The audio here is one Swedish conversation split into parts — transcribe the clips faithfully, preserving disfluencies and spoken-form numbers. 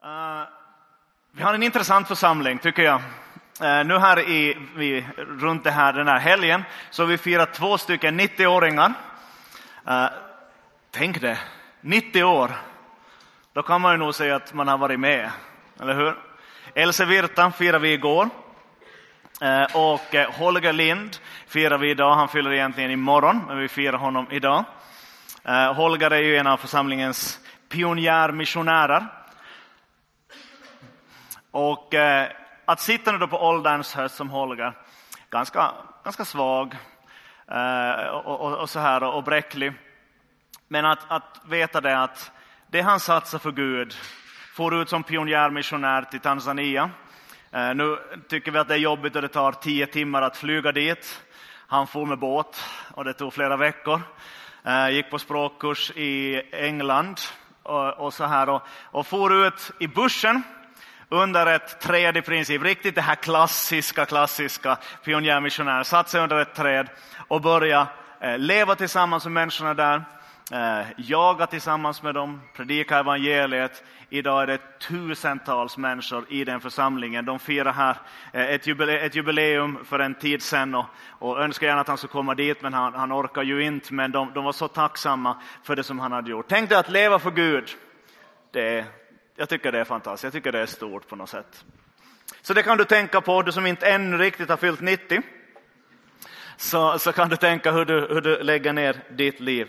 Uh, vi har en intressant församling tycker jag. Uh, nu här i vi, runt det här, den här helgen så vi firar två stycken nittio-åringar. Uh, tänk det, nittio år. Då kan man ju nog säga att man har varit med, eller hur? Else Virta firar vi igår. Uh, och uh, Holger Lind firar vi idag. Han fyller egentligen imorgon, men vi firar honom idag. Uh, Holger är ju en av församlingens pionjärmissionärer. Och eh, att sitta nu då på ålderns höst som Holger, ganska, ganska svag eh, och, och, och så här och, och bräcklig. Men att, att veta det att det han satsar för Gud får ut som pionjärmissionär till Tanzania. Eh, nu tycker vi att det är jobbigt och det tar tio timmar att flyga dit. Han får med båt och det tog flera veckor. Eh, gick på språkkurs i England och, och så här och, och får ut i bussen. Under ett träd i princip, riktigt det här klassiska, klassiska pionjärmissionär. Satt sig under ett träd och börja eh, leva tillsammans med människorna där. Eh, jaga tillsammans med dem, predika evangeliet. Idag är det tusentals människor i den församlingen. De firar här eh, ett, jubileum, ett jubileum för en tid sedan. Och, och önskar gärna att han skulle komma dit, men han, han orkar ju inte. Men de, de var så tacksamma för det som han hade gjort. Tänk dig att leva för Gud. Det är... Jag tycker det är fantastiskt. Jag tycker det är stort på något sätt. Så det kan du tänka på, du som inte ännu riktigt har fyllt nittio. Så, så kan du tänka hur du, hur du lägger ner ditt liv.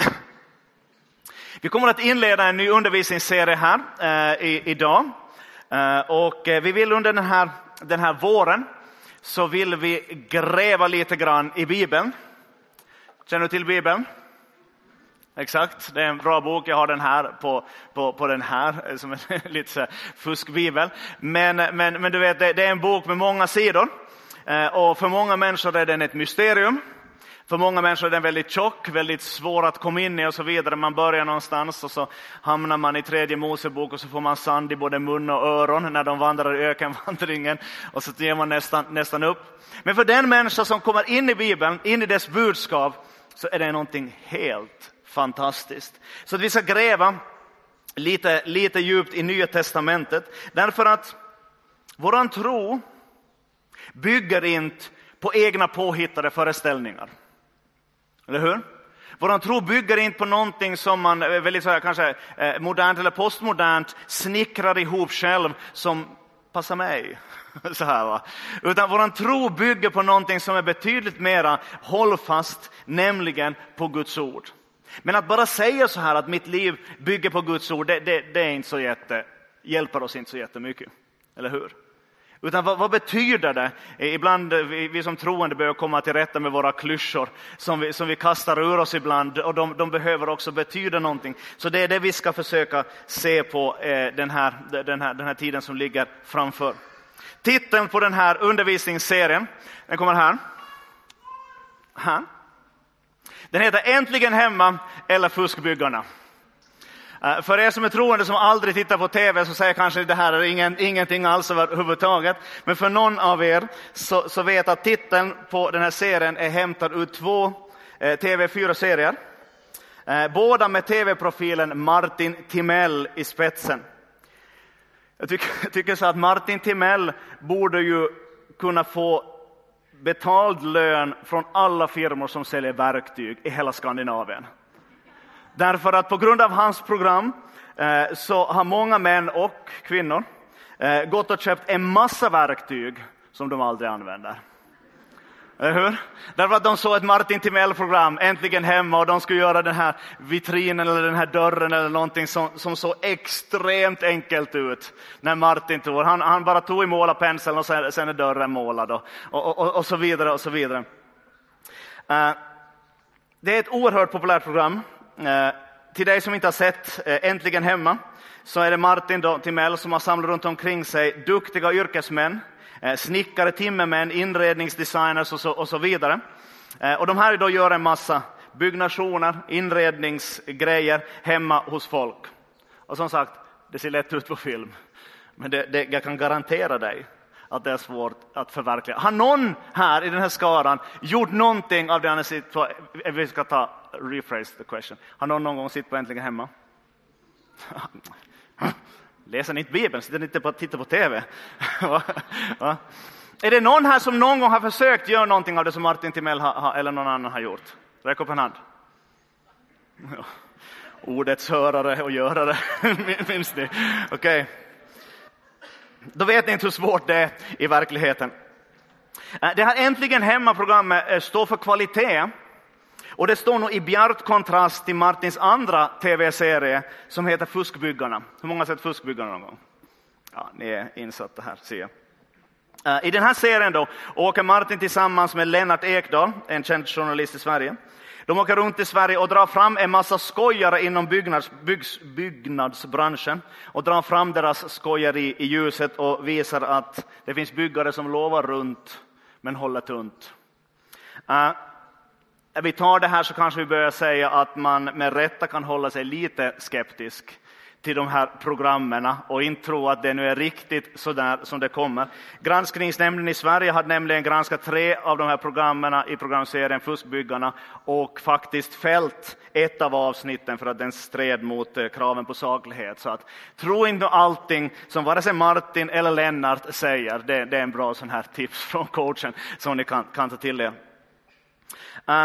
Vi kommer att inleda en ny undervisningsserie här eh, i, idag. Eh, och eh, vi vill under den här, den här våren så vill vi gräva lite grann i Bibeln. Känner du till Bibeln? Exakt, det är en bra bok. Jag har den här på, på, på den här som är lite så här fuskbibel. Men, men, men du vet, det, det är en bok med många sidor. Eh, och för många människor är den ett mysterium. För många människor är den väldigt tjock, väldigt svår att komma in i och så vidare. Man börjar någonstans och så hamnar man i tredje Mosebok och så får man sand i både mun och öron när de vandrar i ökenvandringen. Och så ger man nästan, nästan upp. Men för den människa som kommer in i Bibeln, in i dess budskap, så är det någonting helt fantastiskt. Så att vi ska gräva lite, lite djupt i Nya testamentet. Därför att våran tro bygger inte på egna påhittade föreställningar. Eller hur? Våran tro bygger inte på någonting som man väldigt så här, kanske eh, modernt eller postmodernt snickrar ihop själv som passar mig. Så här, va? Utan våran tro bygger på någonting som är betydligt mera hållfast, nämligen på Guds ord. Men att bara säga så här att mitt liv bygger på Guds ord, det, det, det är inte så jätte, hjälper oss inte så jättemycket. Eller hur? Utan vad, vad betyder det? Ibland vi, vi som troende behöver komma till rätta med våra klyschor som vi, som vi kastar ur oss ibland. Och de, de behöver också betyda någonting. Så det är det vi ska försöka se på eh, den, här, den, här, den här tiden som ligger framför. Titeln på den här undervisningsserien, den kommer här. Här. Den heter Äntligen hemma eller Fuskbyggarna. För er som är troende som aldrig tittar på tv så säger kanske det här är ingen, ingenting alls överhuvudtaget. Men för någon av er så, så vet att titeln på den här serien är hämtad ur två eh, T V fyra-serier. Eh, båda med tv-profilen Martin Timell i spetsen. Jag tycker, jag tycker så att Martin Timell borde ju kunna få betald lön från alla firmor som säljer verktyg i hela Skandinavien. Därför att på grund av hans program eh, så har många män och kvinnor eh, gått och köpt en massa verktyg som de aldrig använder. Eller hur? Därför att de såg ett Martin Timell-program Äntligen hemma och de skulle göra den här vitrinen eller den här dörren eller någonting som, som så extremt enkelt ut. När Martin tog, han, han bara tog i målarpenseln och sen, sen är dörren målad och, och, och, och så vidare och så vidare. Uh, det är ett oerhört populärt program. Uh, till dig som inte har sett uh, Äntligen hemma så är det Martin då, Timell som har samlat runt omkring sig duktiga yrkesmän. Snickare, timmermän, inredningsdesigners och så, och så vidare. Och de här då gör en massa byggnationer, inredningsgrejer hemma hos folk. Och som sagt, det ser lätt ut på film. Men det, det, jag kan garantera dig att det är svårt att förverkliga. Har någon här i den här skaran gjort någonting av det han har sitt på? Vi ska ta, rephrase the question. Har någon någon gång sitt på Äntligen hemma? Läser ni inte Bibeln? Sitter ni inte bara tittar på tv? Va? Va? Är det någon här som någon gång har försökt göra någonting av det som Martin Timell ha, ha, eller någon annan har gjort? Räck upp en hand. Ja. Ordets hörare och görare, minns ni? Okej. Okay. Då vet ni inte hur svårt det är i verkligheten. Det här Äntligen Hemma-programmet står för kvalitet. Och det står nog i bjärt kontrast till Martins andra tv-serie som heter Fuskbyggarna. Hur många har sett Fuskbyggarna någon gång? Ja, ni är insatta här, ser jag. I den här serien då åker Martin tillsammans med Lennart Ekdahl, en känd journalist i Sverige. De åker runt i Sverige och drar fram en massa skojare inom byggnads, byggs, byggnadsbranschen. Och drar fram deras skojeri i ljuset och visar att det finns byggare som lovar runt men håller tunt. Uh, när vi tar det här så kanske vi börjar säga att man med rätta kan hålla sig lite skeptisk till de här programmen och inte tro att det nu är riktigt så där som det kommer. Granskningsnämnden i Sverige hade nämligen granskat tre av de här programmen i programserien Fuskbyggarna och faktiskt fällt ett av avsnitten för att den stred mot kraven på saklighet. Så att tro inte allting som vare sig Martin eller Lennart säger. Det, det är en bra sån här tips från coachen som ni kan, kan ta till er. Uh,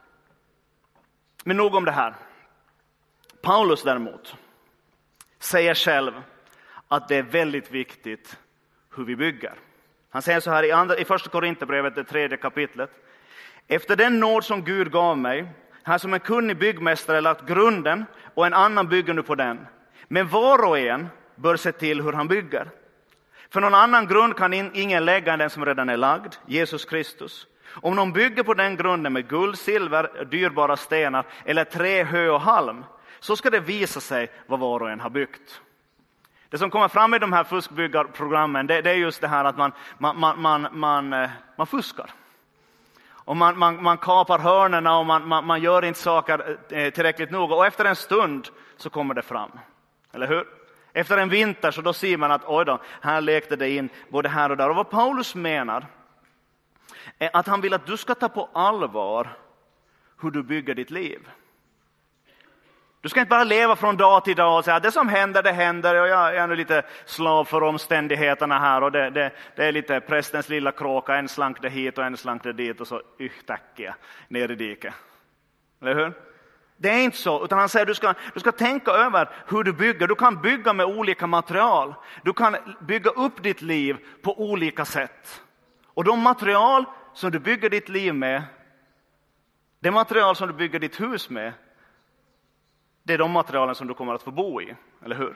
men nog om det här. Paulus däremot säger själv att det är väldigt viktigt hur vi bygger. Han säger så här i, andra, i första Korinthierbrevet, det tredje kapitlet. Efter den nåd som Gud gav mig, här som en kunnig byggmästare lagt grunden och en annan bygger nu på den. Men var och en bör se till hur han bygger. För någon annan grund kan in, ingen lägga än den som redan är lagd, Jesus Kristus. Om någon bygger på den grunden med guld, silver, dyrbara stenar eller trä, hö och halm, så ska det visa sig vad var och en har byggt. Det som kommer fram i de här fuskbyggarprogrammen, det, det är just det här att man, man, man, man, man, man fuskar. Och man, man, man kapar hörnerna och man, man, man gör inte saker tillräckligt noga. Och efter en stund så kommer det fram. Eller hur? Efter en vinter så då ser man att oj då, här lekte det in både här och där. Och vad Paulus menar är att han vill att du ska ta på allvar hur du bygger ditt liv. Du ska inte bara leva från dag till dag och säga att det som händer, det händer. Och jag är nu lite slav för omständigheterna här. Och det, det, det är lite prästens lilla kråka. En slank det hit och en slank det dit. Och så yhtäckiga ner i diket. Eller hur? Det är inte så. Utan han säger att du ska, du ska tänka över hur du bygger. Du kan bygga med olika material. Du kan bygga upp ditt liv på olika sätt. Och de material som du bygger ditt liv med. Det material som du bygger ditt hus med. Det är de materialen som du kommer att få bo i, eller hur?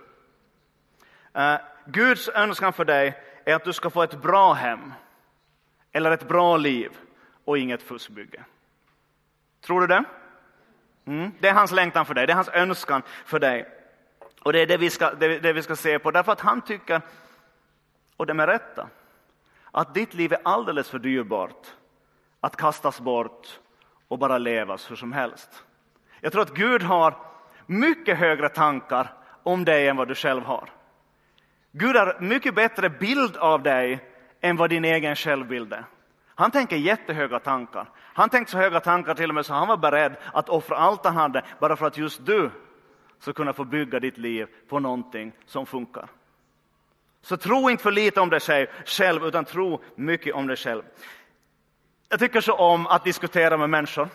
Uh, Guds önskan för dig är att du ska få ett bra hem. Eller ett bra liv och inget fuskbygge. Tror du det? Mm. Det är hans längtan för dig, det är hans önskan för dig. Och det är det vi ska, det, det vi ska se på. Därför att han tycker, och det med rätta, att ditt liv är alldeles för dyrbart att kastas bort och bara levas hur som helst. Jag tror att Gud har mycket högre tankar om dig än vad du själv har. Gud har mycket bättre bild av dig än vad din egen självbild är. Han tänker jättehöga tankar. Han tänkte så höga tankar till och med så han var beredd att offra allt han hade bara för att just du ska kunna få bygga ditt liv på någonting som funkar. Så tro inte för lite om dig själv utan tro mycket om dig själv. Jag tycker så om att diskutera med människor.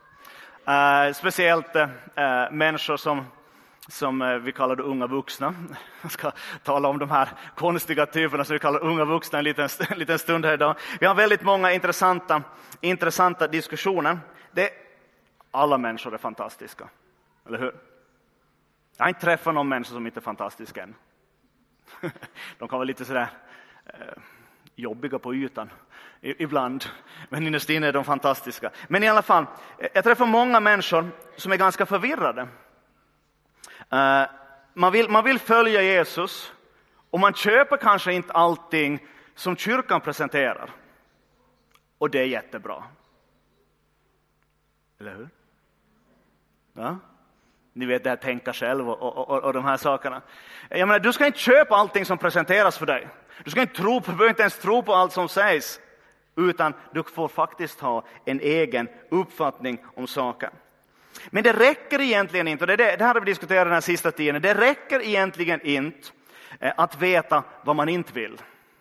Uh, speciellt uh, människor som, som uh, vi kallar det unga vuxna. Jag ska tala om de här konstiga typerna som vi kallar unga vuxna en liten, en liten stund här idag. Vi har väldigt många intressanta, intressanta diskussioner. Det, alla människor är fantastiska, eller hur? Jag har inte träffat någon människa som inte är fantastisk än. De kan vara lite sådär uh, jobbiga på ytan ibland, men innerst inne är de fantastiska. Men i alla fall, jag träffar många människor som är ganska förvirrade. Uh, man, vill, man vill följa Jesus och man köper kanske inte allting som kyrkan presenterar. Och det är jättebra. Eller hur? Ja? Ni vet det här tänka själv och, och, och, och de här sakerna. Jag menar, du ska inte köpa allting som presenteras för dig. Du ska inte tro på, du behöver inte ens tro på allt som sägs. Utan du får faktiskt ha en egen uppfattning om saker. Men det räcker egentligen inte. Och det, är det, det här har vi diskuterat den här sista tiden. Det räcker egentligen inte att veta vad man inte vill.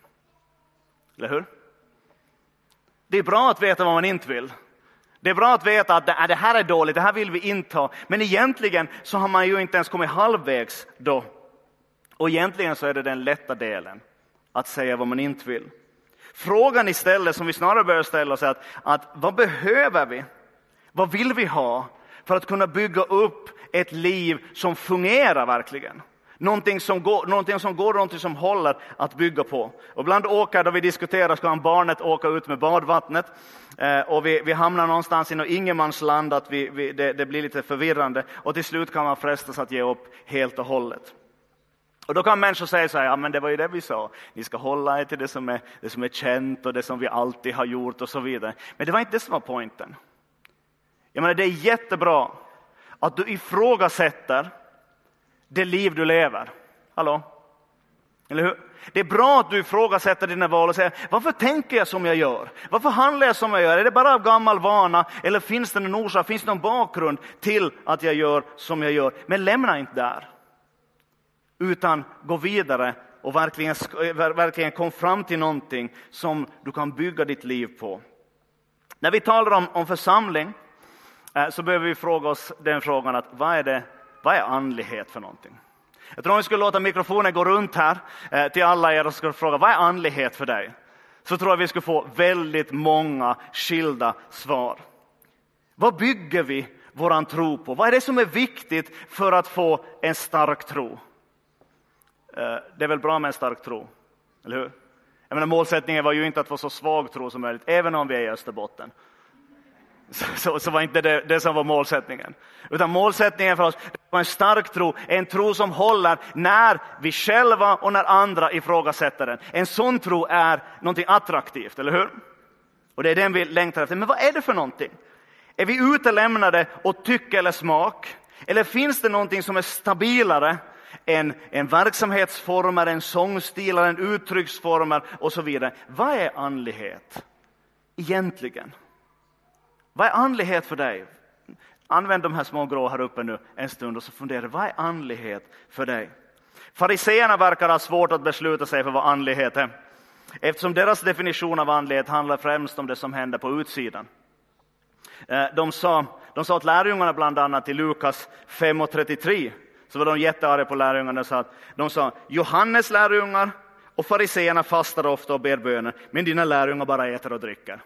Eller hur? Det är bra att veta vad man inte vill. Det är bra att veta att det här är dåligt, det här vill vi inte ha. Men egentligen så har man ju inte ens kommit halvvägs då. Och egentligen så är det den lätta delen. Att säga vad man inte vill. Frågan istället som vi snarare bör ställa oss är att, att vad behöver vi? Vad vill vi ha för att kunna bygga upp ett liv som fungerar verkligen? Någonting som går, någonting som går, någonting som håller att bygga på. Och ibland åker, då vi diskuterar, ska han barnet åka ut med badvattnet. Eh, och vi, vi hamnar någonstans i något ingenmansland, att vi, vi, det, det blir lite förvirrande. Och till slut kan man frestas att ge upp helt och hållet. Och då kan människor säga så här, ja men det var ju det vi sa. Ni ska hålla er till det som är, det som är känt och det som vi alltid har gjort och så vidare. Men det var inte det som var poängen. Jag menar, det är jättebra att du ifrågasätter det liv du lever. Hallå? Eller hur? Det är bra att du ifrågasätter dina val och säger, varför tänker jag som jag gör? Varför handlar jag som jag gör? Är det bara av gammal vana? Eller finns det någon orsak? Finns det någon bakgrund till att jag gör som jag gör? Men lämna inte där. Utan gå vidare och verkligen, verkligen kom fram till någonting som du kan bygga ditt liv på. När vi talar om, om församling så behöver vi fråga oss den frågan att vad är det, vad är andlighet för någonting? Jag tror om vi skulle låta mikrofonen gå runt här till alla er och skulle fråga vad är andlighet för dig? Så tror jag vi skulle få väldigt många skilda svar. Vad bygger vi våran tro på? Vad är det som är viktigt för att få en stark tro? Det är väl bra med en stark tro, eller hur? Jag menar, målsättningen var ju inte att få så svag tro som möjligt, även om vi är i Österbotten. Så, så, så var inte det, det som var målsättningen. Utan målsättningen för oss var en stark tro, en tro som håller när vi själva och när andra ifrågasätter den. En sån tro är någonting attraktivt, eller hur? Och det är den vi längtar efter. Men vad är det för någonting? Är vi utelämnade åt tycke eller smak? Eller finns det någonting som är stabilare En, en verksamhetsformer, en sångstil, en uttrycksformer och så vidare. Vad är andlighet egentligen? Vad är andlighet för dig? Använd de här små grå här uppe nu en stund och så fundera, vad är andlighet för dig? Fariseerna verkar ha svårt att besluta sig för vad andlighet är. Eftersom deras definition av andlighet handlar främst om det som händer på utsidan. De sa, de sa att lärjungarna bland annat i Lukas fem och trettiotre, så var de jättearga på lärjungarna och sa att de sa, Johannes lärjungar och fariseerna fastar ofta och ber böner, men dina lärjungar bara äter och dricker.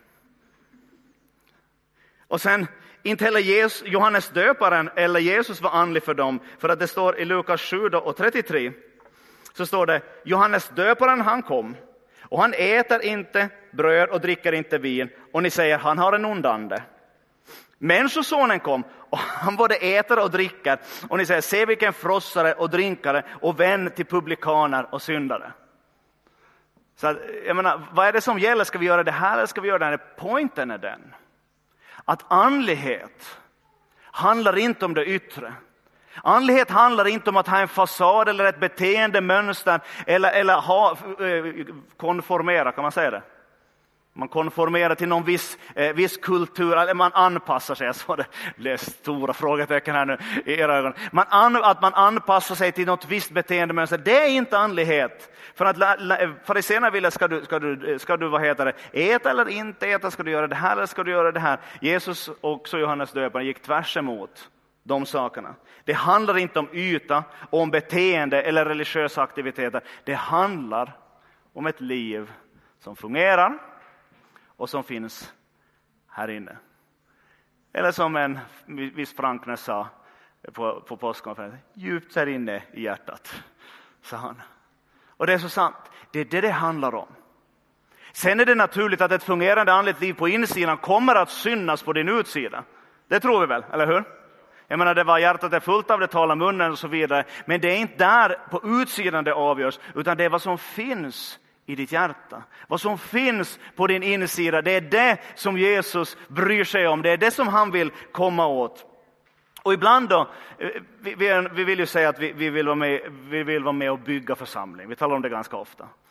Och sen, inte heller Jesus, Johannes döparen eller Jesus var andlig för dem, för att det står i Lukas sju och trettiotre, så står det, Johannes döparen han kom, och han äter inte bröd och dricker inte vin, och ni säger, han har en ond ande. Människosonen kom och han både äter och dricker. Och ni säger, se vilken frossare och drinkare och vän till publikaner och syndare. Så att, jag menar, vad är det som gäller? Ska vi göra det här eller ska vi göra det här? Poängen är den. Att andlighet handlar inte om det yttre. Andlighet handlar inte om att ha en fasad eller ett beteendemönster. Eller, eller ha, konformera, kan man säga det? Man konformerar till någon viss, eh, viss kultur, eller man anpassar sig. Jag såg det, det är stora frågetecken här nu i era ögon. Man an, att man anpassar sig till något visst beteendemönster, det är inte andlighet. För att fariséerna ville, ska du, ska du, ska du vad heter det, äta eller inte äta, ska du göra det här eller ska du göra det här. Jesus och också Johannes döparen gick tvärs emot de sakerna. Det handlar inte om yta, om beteende eller religiösa aktiviteter. Det handlar om ett liv som fungerar och som finns här inne. Eller som en viss Frankner sa på, på påskkonferensen, djupt här inne i hjärtat, sa han. Och det är så sant. Det är det det handlar om. Sen är det naturligt att ett fungerande andligt liv på insidan kommer att synas på din utsida. Det tror vi väl, eller hur? Jag menar, det var hjärtat är fullt av, det talar munnen och så vidare. Men det är inte där på utsidan det avgörs, utan det är vad som finns i ditt hjärta. Vad som finns på din insida, det är det som Jesus bryr sig om. Det är det som han vill komma åt. Och ibland då, vi, vi, vi vill ju säga att vi, vi, vill vara med, vi vill vara med och bygga församling. Vi talar om det ganska ofta.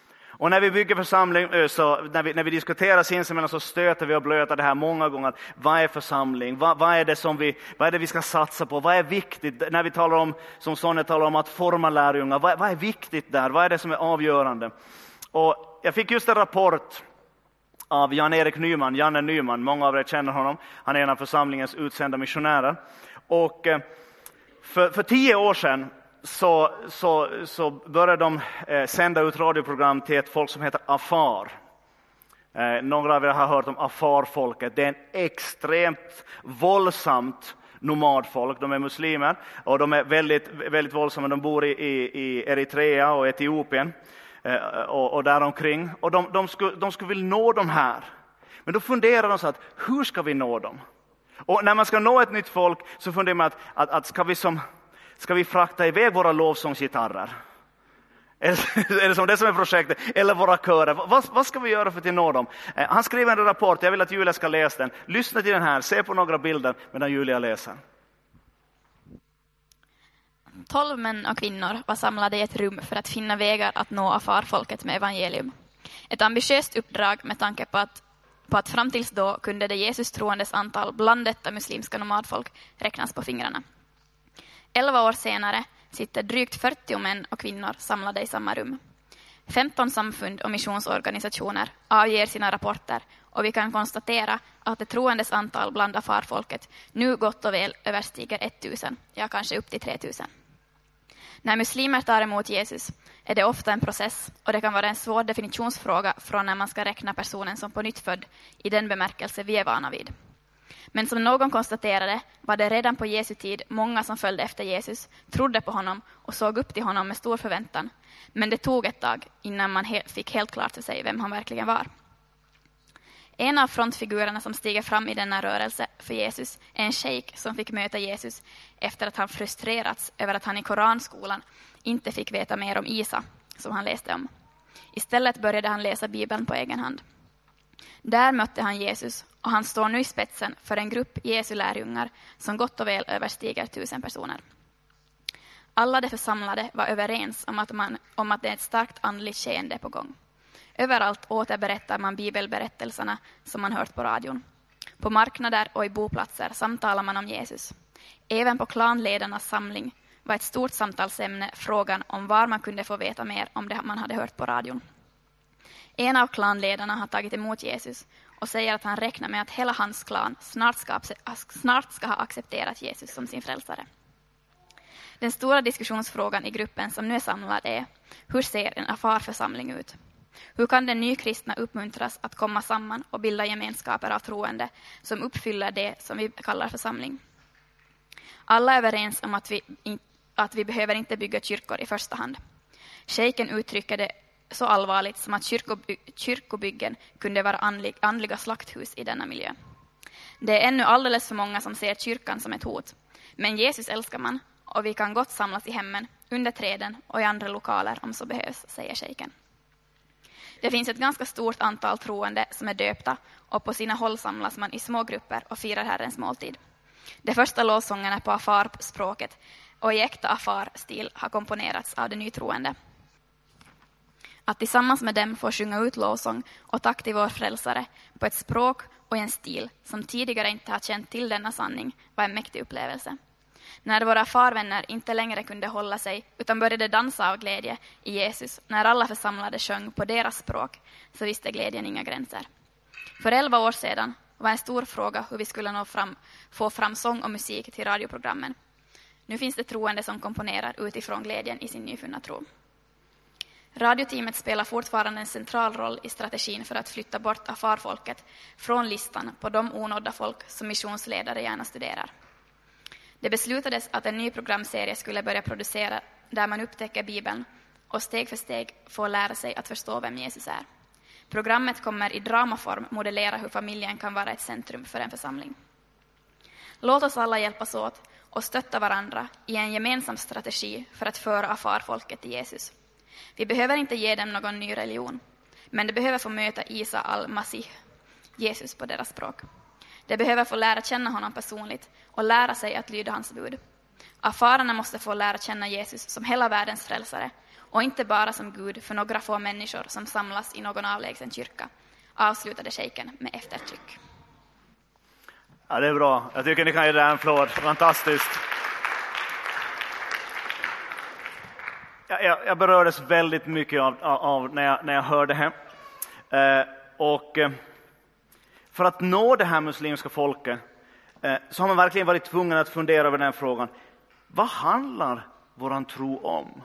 Och när vi bygger församling, så när vi, när vi diskuterar sinsemellan så stöter vi och blöter det här många gånger. Vad är församling? Vad, vad, är det som vi, vad är det vi ska satsa på? Vad är viktigt? När vi talar om, som Sonja talar om, att forma lärjungar. Vad, vad är viktigt där? Vad är det som är avgörande? Och jag fick just en rapport av Jan-Erik Nyman, Janne Nyman. Många av er känner honom. Han är en av församlingens utsända missionärer. Och för, för tio år sedan så, så, så började de eh, sända ut radioprogram till ett folk som heter Afar. Eh, några av er har hört om Afar-folket. Det är en extremt våldsamt nomadfolk. De är muslimer och de är väldigt, väldigt våldsamma. De bor i, i, i Eritrea och Etiopien eh, och, och däromkring. Och de, de, skulle, de skulle vilja nå de här. Men då funderar de så att hur ska vi nå dem? Och när man ska nå ett nytt folk så funderar man att, att, att ska vi som... Ska vi frakta iväg våra lovsångsgitarrer? Är det som det som är projektet? Eller våra körer? Vad, vad ska vi göra för att nå dem? Han skrev en rapport. Jag vill att Julia ska läsa den. Lyssna till den här. Se på några bilder medan Julia läser. Tolv män och kvinnor var samlade i ett rum för att finna vägar att nå Afar-folket med evangelium. Ett ambitiöst uppdrag med tanke på att, på att fram tills då kunde det Jesus troendes antal bland detta muslimska nomadfolk räknas på fingrarna. Elva år senare sitter drygt fyrtio män och kvinnor samlade i samma rum. femton samfund och missionsorganisationer avger sina rapporter och vi kan konstatera att det troendes antal bland Afar-folket nu gott och väl överstiger tusen, ja kanske upp till tre tusen. När muslimer tar emot Jesus är det ofta en process och det kan vara en svår definitionsfråga från när man ska räkna personen som på nytt född i den bemärkelse vi är vana vid. Men som någon konstaterade var det redan på Jesu tid många som följde efter Jesus, trodde på honom och såg upp till honom med stor förväntan. Men det tog ett tag innan man he- fick helt klart för sig vem han verkligen var. En av frontfigurerna som stiger fram i denna rörelse för Jesus är en sheik som fick möta Jesus efter att han frustrerats över att han i Koranskolan inte fick veta mer om Isa, som han läste om. Istället började han läsa Bibeln på egen hand. Där mötte han Jesus och han står nu i spetsen för en grupp Jesu lärjungar som gott och väl överstiger tusen personer. Alla de församlade var överens om att, man, om att det är ett starkt andligt skeende på gång. Överallt återberättar man bibelberättelserna som man hört på radion. På marknader och i boplatser samtalar man om Jesus. Även på klanledarnas samling var ett stort samtalsämne frågan om var man kunde få veta mer om det man hade hört på radion. En av klanledarna har tagit emot Jesus och säger att han räknar med att hela hans klan snart ska, snart ska ha accepterat Jesus som sin frälsare. Den stora diskussionsfrågan i gruppen som nu är samlad är: hur ser en Afar-församling ut? Hur kan den nykristna uppmuntras att komma samman och bilda gemenskaper av troende som uppfyller det som vi kallar församling? Alla är överens om att vi, att vi behöver inte bygga kyrkor i första hand. Shejken uttrycker det så allvarligt som att kyrkoby- kyrkobyggen kunde vara andlig, andliga slakthus i denna miljö. Det är ännu alldeles för många som ser kyrkan som ett hot. Men Jesus älskar man och vi kan gott samlas i hemmen, under träden och i andra lokaler om så behövs, säger shejken. Det finns ett ganska stort antal troende som är döpta och på sina håll samlas man i små grupper och firar Herrens måltid. De första lovsångerna på Afar-språket och i äkta Afar-stil har komponerats av de nytroende. Att tillsammans med dem få sjunga ut lovsång och tack till vår frälsare på ett språk och en stil som tidigare inte har känt till denna sanning var en mäktig upplevelse. När våra farvänner inte längre kunde hålla sig utan började dansa av glädje i Jesus när alla församlade sjöng på deras språk så visste glädjen inga gränser. För elva år sedan var en stor fråga hur vi skulle nå fram, få fram sång och musik till radioprogrammen. Nu finns det troende som komponerar utifrån glädjen i sin nyfunna tro. Radioteamet spelar fortfarande en central roll i strategin för att flytta bort Afar-folket från listan på de onådda folk som missionsledare gärna studerar. Det beslutades att en ny programserie skulle börja producera där man upptäcker Bibeln och steg för steg får lära sig att förstå vem Jesus är. Programmet kommer i dramaform modellera hur familjen kan vara ett centrum för en församling. Låt oss alla hjälpas åt och stötta varandra i en gemensam strategi för att föra Afar-folket till Jesus. Vi behöver inte ge dem någon ny religion, men de behöver få möta Isa al-Masih, Jesus på deras språk. De behöver få lära känna honom personligt och lära sig att lyda hans bud. Afarerna måste få lära känna Jesus som hela världens frälsare och inte bara som Gud för några få människor som samlas i någon avlägsen kyrka, avslutade shejken med eftertryck. Ja, det är bra. Jag tycker ni kan ge det en applåd. Fantastiskt. Jag, jag, jag berördes väldigt mycket av, av när, jag, när jag hörde det här. Eh, och eh, för att nå det här muslimska folket eh, så har man verkligen varit tvungen att fundera över den här frågan. Vad handlar våran tro om?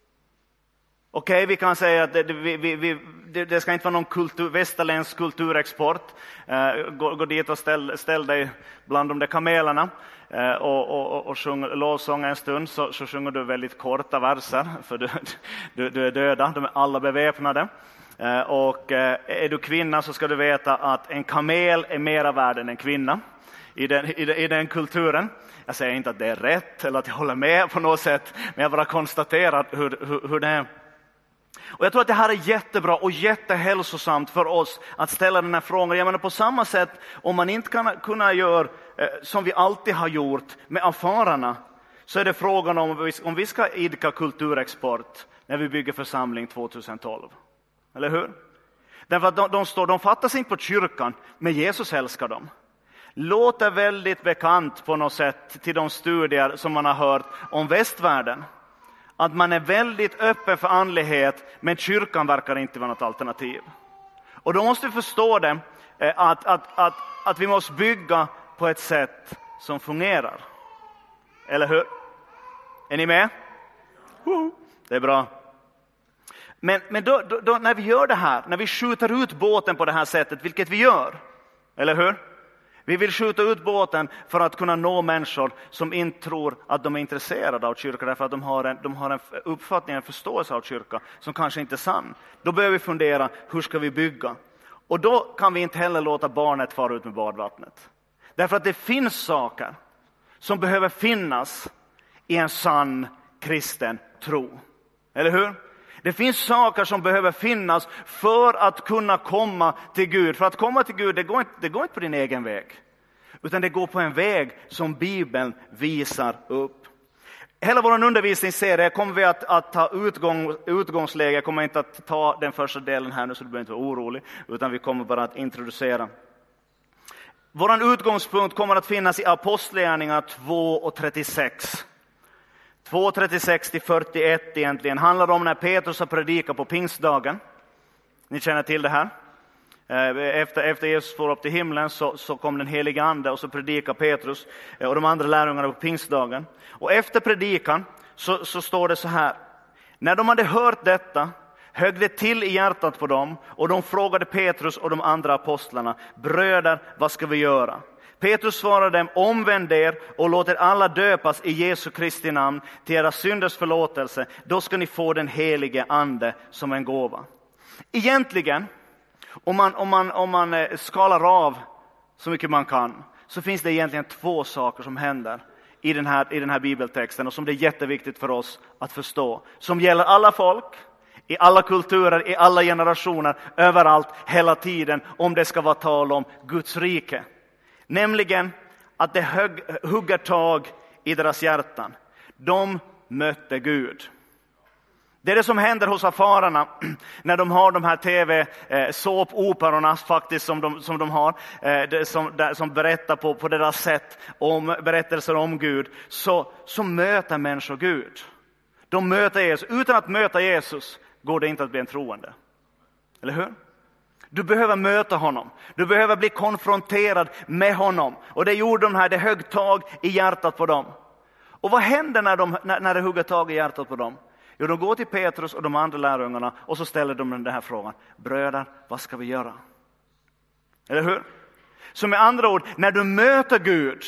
Okej, okay, vi kan säga att det, vi, vi, vi, det, det ska inte vara någon kultur, västerländsk kulturexport. Eh, gå, gå dit och ställ, ställ dig bland de där kamelerna eh, och, och, och sjung lovsång en stund, så, så sjunger du väldigt korta verser, för du, du, du är döda, de är alla beväpnade. Eh, och eh, är du kvinna så ska du veta att en kamel är mera värd än en kvinna i den, i, den, i den kulturen. Jag säger inte att det är rätt eller att jag håller med på något sätt, men jag bara konstaterar hur, hur, hur det är. Och jag tror att det här är jättebra och jättehälsosamt för oss att ställa den här frågan. Jag menar på samma sätt, om man inte kan kunna göra eh, som vi alltid har gjort med affärerna, så är det frågan om vi, om vi ska idka kulturexport när vi bygger församling tjugohundratolv. Eller hur? Därför att de, de, står, de fattas inte på kyrkan, men Jesus älskar dem. Låter väldigt bekant på något sätt till de studier som man har hört om västvärlden. Att man är väldigt öppen för andlighet, men kyrkan verkar inte vara något alternativ. Och då måste vi förstå det, att, att, att, att vi måste bygga på ett sätt som fungerar. Eller hur? Är ni med? Det är bra. Men, men då, då, då, när vi gör det här, när vi skjuter ut båten på det här sättet, vilket vi gör, eller hur? Vi vill skjuta ut båten för att kunna nå människor som inte tror att de är intresserade av kyrka, därför att de har en, de har en uppfattning, en förståelse av kyrka som kanske inte är sann. Då behöver vi fundera, hur ska vi bygga? Och då kan vi inte heller låta barnet fara ut med badvattnet. Därför att det finns saker som behöver finnas i en sann kristen tro. Eller hur? Det finns saker som behöver finnas för att kunna komma till Gud. För att komma till Gud, det går inte, det går inte på din egen väg. Utan det går på en väg som Bibeln visar upp. Hela vår undervisningsserie kommer vi att, att ta utgång, utgångsläge. Jag kommer inte att ta den första delen här nu, så du behöver inte vara orolig. Utan vi kommer bara att introducera. Vår utgångspunkt kommer att finnas i Apostlagärningarna två och trettiosex. två trettiosex till fyrtioett egentligen handlar om när Petrus har predikat på pingstdagen. Ni känner till det här. Efter, efter Jesus får upp till himlen så, så kom den heliga ande och så predikar Petrus och de andra lärjungarna på pingstdagen. Och efter predikan så, så står det så här. När de hade hört detta högg det till i hjärtat på dem, och de frågade Petrus och de andra apostlarna: bröder, vad ska vi göra? Petrus svarade dem: omvänd er och låt er alla döpas i Jesu Kristi namn till era synders förlåtelse. Då ska ni få den helige ande som en gåva. Egentligen, om man, om man, om man skalar av så mycket man kan, så finns det egentligen två saker som händer i den här, i den här bibeltexten, och som det är jätteviktigt för oss att förstå. Som gäller alla folk, i alla kulturer, i alla generationer, överallt, hela tiden, om det ska vara tal om Guds rike. Nämligen att det hög, hugger tag i deras hjärtan. De mötte Gud. Det är det som händer hos afarerna när de har de här tv-såpoperorna faktiskt som de, som de har. Eh, som, där, som berättar på, på deras sätt om berättelser om Gud. Så, så möter människor Gud. De möter Jesus. Utan att möta Jesus går det inte att bli en troende. Eller hur? Du behöver möta honom. Du behöver bli konfronterad med honom. Och det gjorde de här, det högg tag i hjärtat på dem. Och vad händer när, de, när, när det hugger tag i hjärtat på dem? Jo, de går till Petrus och de andra lärjungarna och så ställer de den här frågan: bröder, vad ska vi göra? Eller hur? Så med andra ord, när du möter Gud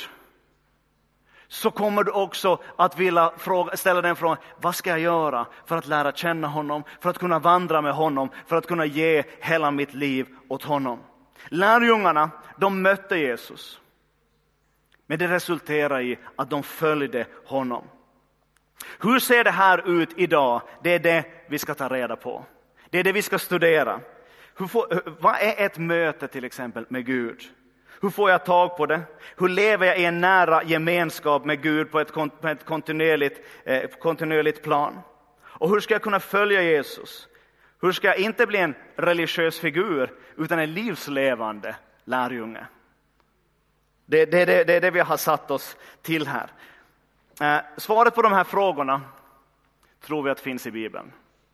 så kommer du också att vilja fråga, ställa den frågan: vad ska jag göra för att lära känna honom, för att kunna vandra med honom, för att kunna ge hela mitt liv åt honom? Lärjungarna, de mötte Jesus, men det resulterar i att de följde honom. Hur ser det här ut idag? Det är det vi ska ta reda på. Det är det vi ska studera. Hur får, vad är ett möte till exempel med Gud? Hur får jag tag på det? Hur lever jag i en nära gemenskap med Gud på ett, på ett kontinuerligt, eh, kontinuerligt plan? Och hur ska jag kunna följa Jesus? Hur ska jag inte bli en religiös figur utan en livslevande lärjunge? Det, det, det, det är det vi har satt oss till här. Eh, svaret på de här frågorna tror vi att finns i Bibeln.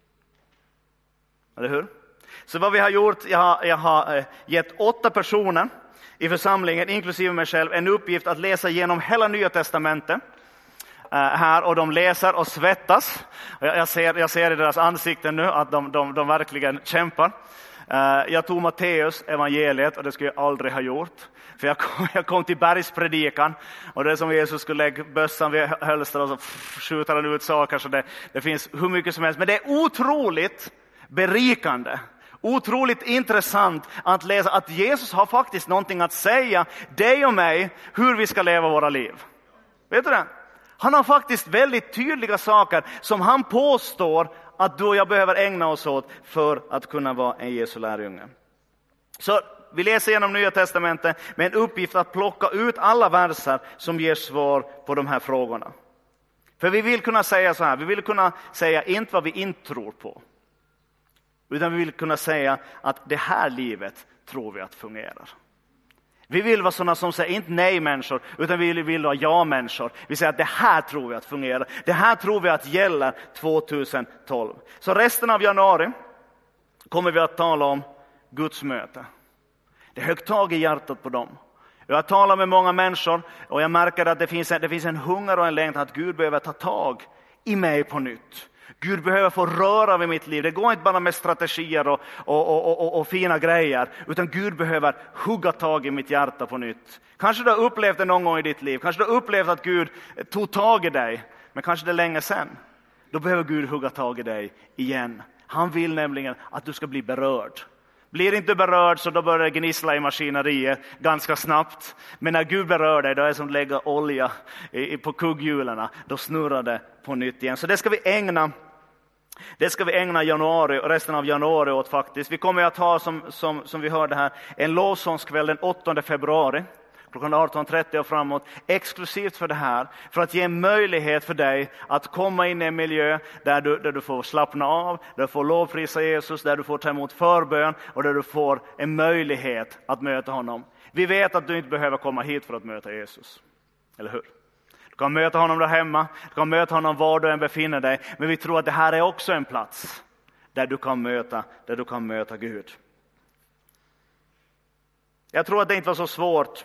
Eller hur? Så vad vi har gjort, jag har, jag har eh, gett åtta personer i församlingen, inklusive mig själv, en uppgift att läsa igenom hela Nya testamentet. Uh, här, och de läser och svettas. Jag, jag, ser, jag ser i deras ansikten nu att de, de, de verkligen kämpar. Uh, jag tog Matteus evangeliet och det skulle jag aldrig ha gjort. För jag kom, jag kom till bergspredikan och det är som Jesus skulle lägga bössan vid hölster och så pff, skjuter han ut saker. Så det, det finns hur mycket som helst. Men det är otroligt berikande. Otroligt intressant att läsa att Jesus har faktiskt någonting att säga dig och mig hur vi ska leva våra liv. Vet du det? Han har faktiskt väldigt tydliga saker som han påstår att du och jag behöver ägna oss åt för att kunna vara en Jesu lärjunge. Så vi läser genom Nya testamentet med en uppgift att plocka ut alla verser som ger svar på de här frågorna. För vi vill kunna säga så här, vi vill kunna säga inte vad vi inte tror på. Utan vi vill kunna säga att det här livet tror vi att fungerar. Vi vill vara sådana som säger inte nej-människor, utan vi vill vara ja-människor. Vi säger att det här tror vi att fungerar. Det här tror vi att gäller tjugohundratolv. Så resten av januari kommer vi att tala om Guds möte. Det är högt tag i hjärtat på dem. Jag talar med många människor och jag märker att det finns en, det finns en hunger och en längtan att Gud behöver ta tag i mig på nytt. Gud behöver få röra vid mitt liv. Det går inte bara med strategier och, och, och, och, och fina grejer. Utan Gud behöver hugga tag i mitt hjärta på nytt. Kanske du har upplevt det någon gång i ditt liv. Kanske du har upplevt att Gud tog tag i dig. Men kanske det är länge sedan. Då behöver Gud hugga tag i dig igen. Han vill nämligen att du ska bli berörd. Blir inte berörd så då börjar det gnissla i maskineriet ganska snabbt. Men när Gud berör dig, då är det som att lägga olja på kugghjularna. Då snurrar det på nytt igen. Så det ska vi ägna, det ska vi ägna januari och resten av januari åt faktiskt. Vi kommer att ha, som, som, som vi hörde här, en lovsångskväll den åttonde februari. Klockan arton trettio och framåt, exklusivt för det här. För att ge en möjlighet för dig att komma in i en miljö där du, där du får slappna av, där du får lovprisa Jesus, där du får ta emot förbön och där du får en möjlighet att möta honom. Vi vet att du inte behöver komma hit för att möta Jesus. Eller hur? Du kan möta honom där hemma, du kan möta honom var du än befinner dig. Men vi tror att det här är också en plats där du kan möta, där du kan möta Gud. Jag tror att det inte var så svårt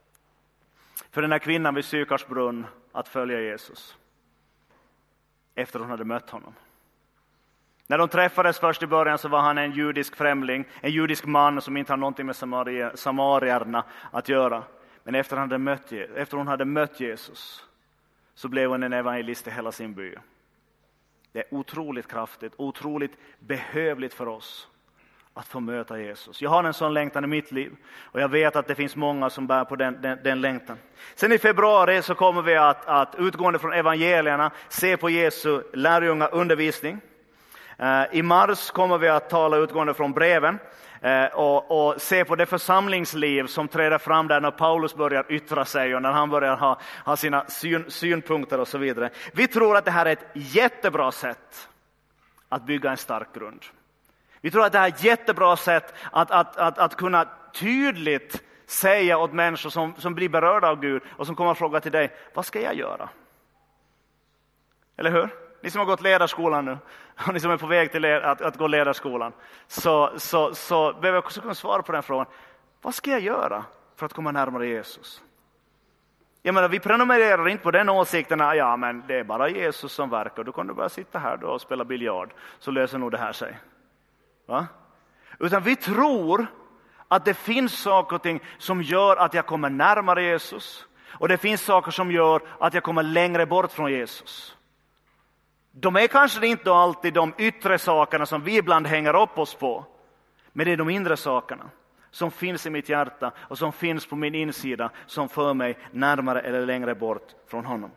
för den här kvinnan vid Sykarsbrunn att följa Jesus. Efter hon hade mött honom. När de träffades först i början så var han en judisk främling. En judisk man som inte har någonting med samarier, samarierna att göra. Men efter, han hade mött, efter hon hade mött Jesus så blev hon en evangelist i hela sin by. Det är otroligt kraftigt, otroligt behövligt för oss att få möta Jesus. Jag har en sån längtan i mitt liv. Och jag vet att det finns många som bär på den, den, den längtan. Sen i februari så kommer vi att, att utgående från evangelierna se på Jesu lärjunga undervisning. Uh, I mars kommer vi att tala utgående från breven. Uh, och, och se på det församlingsliv som träder fram där när Paulus börjar yttra sig. Och när han börjar ha, ha sina syn, synpunkter och så vidare. Vi tror att det här är ett jättebra sätt att bygga en stark grund. Vi tror att det här är ett jättebra sätt att, att, att, att kunna tydligt säga åt människor som, som blir berörda av Gud och som kommer att fråga till dig, vad ska jag göra? Eller hur? Ni som har gått ledarskolan nu, och ni som är på väg till att, att gå ledarskolan, så, så, så behöver jag också kunna svara på den frågan. Vad ska jag göra för att komma närmare Jesus? Jag menar, vi prenumererar inte på den åsikten att ja, men det är bara Jesus som verkar. Då kan du bara sitta här då och spela biljard, så löser nog det här sig. Va? Utan vi tror att det finns saker och ting som gör att jag kommer närmare Jesus. Och det finns saker som gör att jag kommer längre bort från Jesus. De är kanske inte alltid de yttre sakerna som vi ibland hänger upp oss på. Men det är de inre sakerna som finns i mitt hjärta och som finns på min insida som för mig närmare eller längre bort från honom.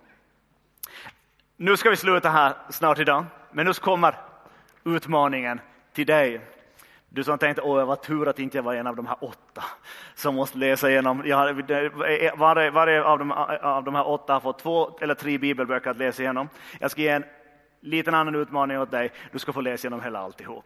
Nu ska vi sluta här snart idag. Men nu kommer utmaningen till dig. Du som tänkte, åh, jag var tur att inte jag var en av de här åtta som måste läsa igenom. Jag har, varje, varje av, de, av de här åtta har fått två eller tre bibelböcker att läsa igenom. Jag ska ge en liten annan utmaning åt dig. Du ska få läsa igenom hela alltihop.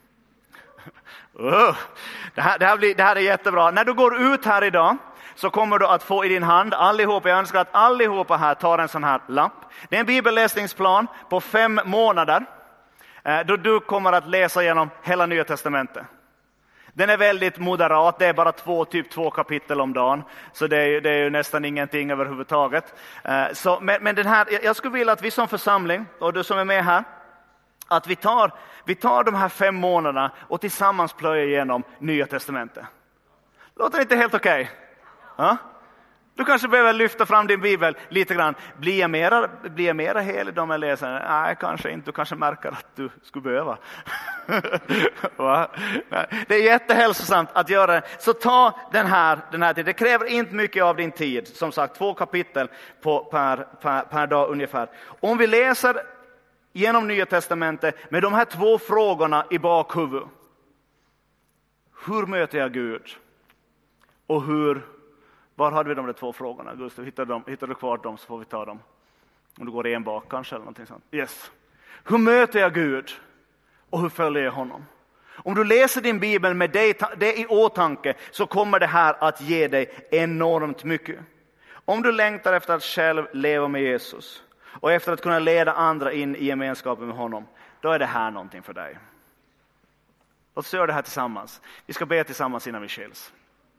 Oh, det, här, det, här blir, det här är jättebra. När du går ut här idag så kommer du att få i din hand allihop. Jag önskar att allihopa här tar en sån här lapp. Det är en bibelläsningsplan på fem månader. Eh, då du kommer att läsa igenom hela Nya testamentet. Den är väldigt moderat. Det är bara två, typ två kapitel om dagen. Så det är, det är ju nästan ingenting överhuvudtaget. Eh, så, men, men den här, jag skulle vilja att vi som församling, och du som är med här, att vi tar, vi tar de här fem månaderna och tillsammans plöjer igenom Nya testamentet. Låter det inte helt okej? Okay? Ja? Du kanske behöver lyfta fram din bibel lite grann. Blir jag mera, blir jag mera helig om jag läser? Nej, kanske inte. Du kanske märker att du skulle behöva. Va? Det är jättehälsosamt att göra det. Så ta den här, den här tiden. Det kräver inte mycket av din tid. Som sagt, två kapitel på, per, per, per dag ungefär. Om vi läser genom Nya testamentet med de här två frågorna i bakhuvud. Hur möter jag Gud? Och hur, var hade vi de där två frågorna? Gustav, hittar, de, hittar du kvar dem så får vi ta dem. Om du går en bak kanske eller någonting sånt. Yes. Hur möter jag Gud? Och hur följer jag honom? Om du läser din bibel med det, det i åtanke så kommer det här att ge dig enormt mycket. Om du längtar efter att själv leva med Jesus och efter att kunna leda andra in i gemenskapen med honom, då är det här någonting för dig. Låt oss göra det här tillsammans. Vi ska be tillsammans innan vi skiljs.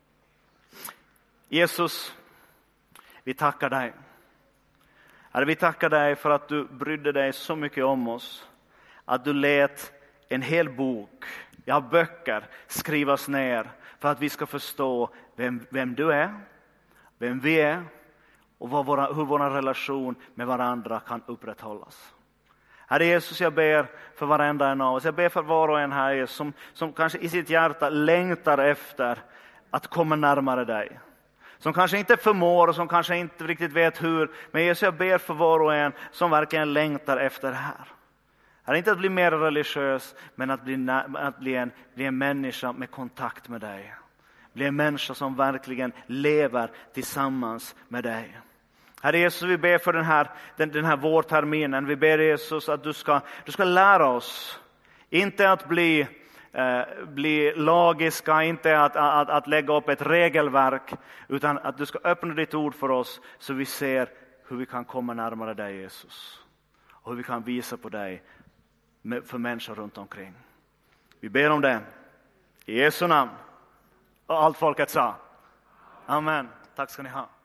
Jesus, vi tackar dig. Herre, vi tackar dig för att du brydde dig så mycket om oss. Att du lät en hel bok, ja böcker, skrivas ner för att vi ska förstå vem, vem du är, vem vi är och vad våra, hur vår relation med varandra kan upprätthållas. Herre Jesus, jag ber för varenda en av oss. Jag ber för var och en här Jesus, som, som kanske i sitt hjärta längtar efter att komma närmare dig. Som kanske inte förmår och som kanske inte riktigt vet hur. Men Jesus, jag ber för var och en som verkligen längtar efter det här. Herre, inte att bli mer religiös, men att bli, att bli, en, bli en människa med kontakt med dig. Bli en människa som verkligen lever tillsammans med dig. Herre Jesus, vi ber för den här, den, den här vårterminen. Vi ber Jesus att du ska, du ska lära oss. Inte att bli, eh, bli lagiska, inte att, att, att lägga upp ett regelverk. Utan att du ska öppna ditt ord för oss så vi ser hur vi kan komma närmare dig Jesus. Och hur vi kan visa på dig för människor runt omkring. Vi ber om det. I Jesu namn. Och allt folket sa. Amen. Tack ska ni ha.